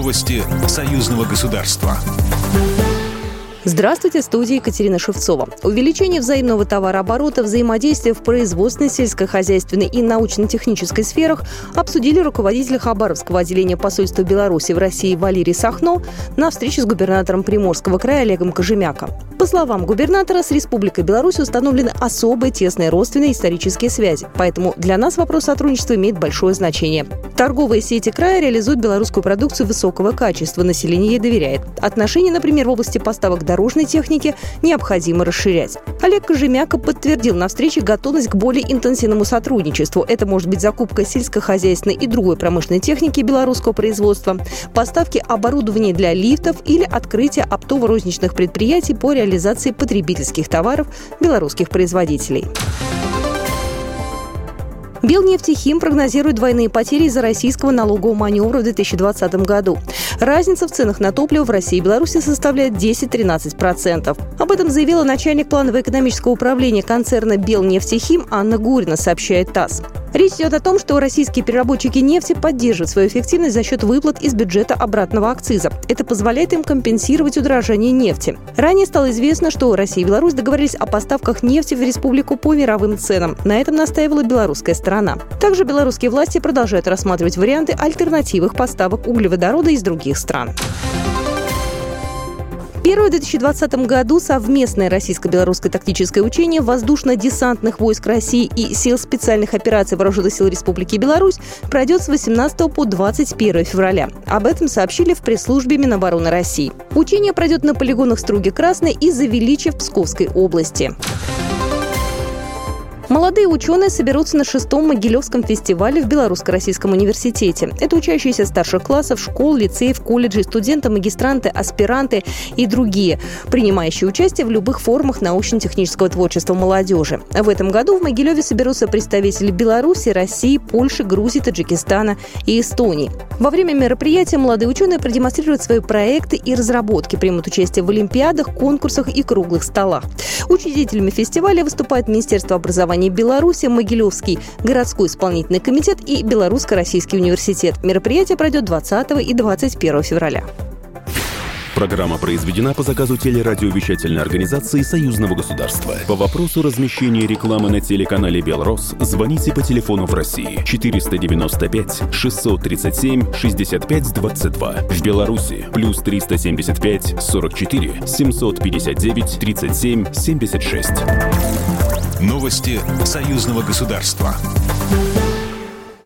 Новости союзного государства. Здравствуйте, в студии Екатерина Шевцова. Увеличение взаимного товарооборота, взаимодействия в производственной, сельскохозяйственной и научно-технической сферах обсудили руководитель Хабаровского отделения посольства Беларуси в России Валерий Сахно на встрече с губернатором Приморского края Олегом Кожемяко. По словам губернатора, с Республикой Беларусь установлены особые тесные родственные исторические связи, поэтому для нас вопрос сотрудничества имеет большое значение. Торговые сети края реализуют белорусскую продукцию высокого качества, население ей доверяет. Отношения, например, в области поставок дорожной техники необходимо расширять. Олег Кожемяко подтвердил на встрече готовность к более интенсивному сотрудничеству. Это может быть закупка сельскохозяйственной и другой промышленной техники белорусского производства, поставки оборудования для лифтов или открытие оптово-розничных предприятий по реализации потребительских товаров белорусских производителей. Белнефтехим прогнозирует двойные потери из-за российского налогового маневра в 2020 году. Разница в ценах на топливо в России и Беларуси составляет 10-13%. Об этом заявила начальник планово-экономического управления концерна «Белнефтехим» Анна Гурина, сообщает ТАСС. Речь идет о том, что российские переработчики нефти поддерживают свою эффективность за счет выплат из бюджета обратного акциза. Это позволяет им компенсировать удорожание нефти. Ранее стало известно, что Россия и Беларусь договорились о поставках нефти в республику по мировым ценам. На этом настаивала белорусская сторона. Также белорусские власти продолжают рассматривать варианты альтернативных поставок углеводорода из других стран. Первое в 2020 году совместное российско-белорусское тактическое учение воздушно-десантных войск России и сил специальных операций Вооруженных сил Республики Беларусь пройдет с 18 по 21 февраля. Об этом сообщили в пресс-службе Минобороны России. Учение пройдет на полигонах Струги-Красной и Завеличье в Псковской области. Молодые ученые соберутся на 6-м Могилевском фестивале в Белорусско-Российском университете. Это учащиеся старших классов, школ, лицеев, колледжей, студенты, магистранты, аспиранты и другие, принимающие участие в любых формах научно-технического творчества молодежи. В этом году в Могилеве соберутся представители Беларуси, России, Польши, Грузии, Таджикистана и Эстонии. Во время мероприятия молодые ученые продемонстрируют свои проекты и разработки, примут участие в олимпиадах, конкурсах и круглых столах. Учредителями фестиваля выступают Министерство образования Беларуси, Могилевский городской исполнительный комитет и Белорусско-Российский университет. Мероприятие пройдет 20 и 21 февраля. Программа произведена по заказу телерадиовещательной организации Союзного государства. По вопросу размещения рекламы на телеканале «Белрос» звоните по телефону в России 495 637 65 22. В Беларуси плюс 375 44 759 37 76. Новости союзного государства.